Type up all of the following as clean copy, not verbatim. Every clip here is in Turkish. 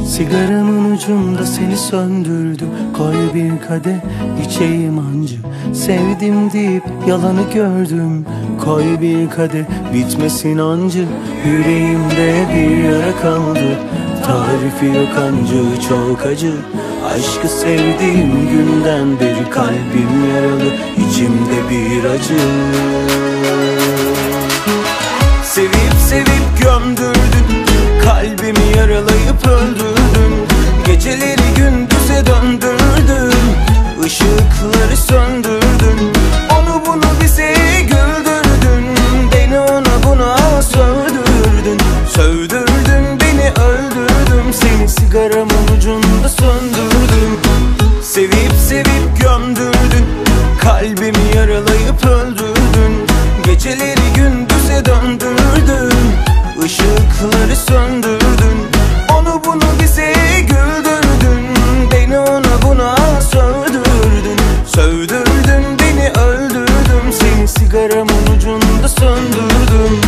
Sigaramın ucunda seni söndürdüm. Koy bir kadeh içeyim ancı. Sevdim deyip yalanı gördüm. Koy bir kadeh bitmesin ancı. Yüreğimde bir yara kaldı. Tarifi yok ancı, çok acı. Aşkı sevdiğim günden beri kalbim yaralı, içimde bir acı. Sevip sevip gömdürdün, kalbimi yaralayıp öldürdün. Geceleri gündüze döndürdün, ışıkları söndürdün. Onu bunu bize güldürdün, beni ona buna sövdürdün. Sövdürdün beni, öldürdüm seni, sigaramın ucunda söndürdüm. Sevip sevip gömdürdün, kalbimi yaralayıp öldürdün. Geceleri gündüze döndürdün, ışıkları söndürdün. Onu bunu bize güldürdün, beni ona buna sövdürdün. Sövdürdün beni, öldürdüm seni, sigaramın ucunda söndürdüm.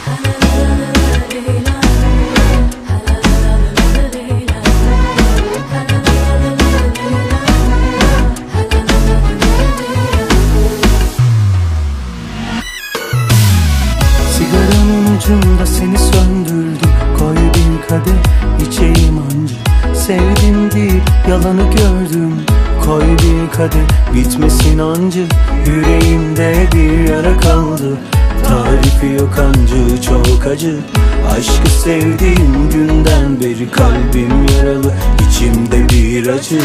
Sigaramın ucunda seni söndürdüm. Koy bir kadeh içeyim ancı. Sevdim deyip yalanı gördüm. Koy bir kadeh bitmesin ancı. Yüreğimde bir yara kaldı. Tarifi yok ancı, çok acı. Aşkı sevdiğim günden beri kalbim yaralı, içimde bir acı.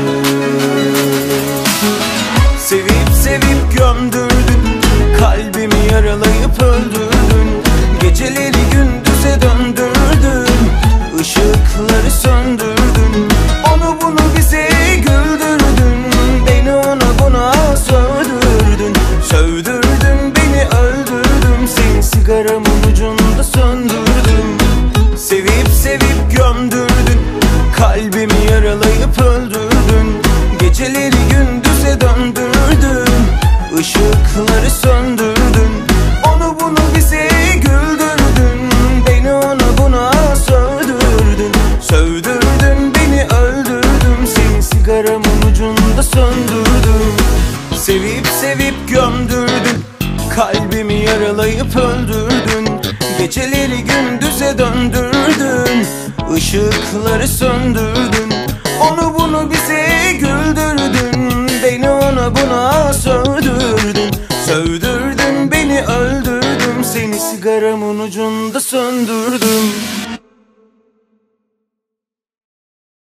Sevip sevip gömdürdün, kalbimi yaralayıp öldürdün. Geceleri gündüze döndürdün, ışıkları söndürdün. Onu bunu bize güldürdün, beni ona buna sövdürdün. Sövdürdün beni, öldürdüm seni, sigaramın ucunda söndürdüm. Sevip sevip gömdürdün, kalbimi yaralayıp öldürdün. Geceleri gündüze döndürdün, ışıkları söndürdün. Onu bunu bize güldürdün, beni ona buna sövdürdün. Sövdürdün beni, öldürdüm seni, sigaramın ucunda söndürdüm. Sevip sevip gömdürdün, kalbimi yaralayıp öldürdün. Geceleri gündüze döndürdün, ışıkları söndürdün. Onu bunu bize güldürdün, beni ona buna sövdürdün. Sövdürdün beni, öldürdüm seni, sigaramın ucunda söndürdüm.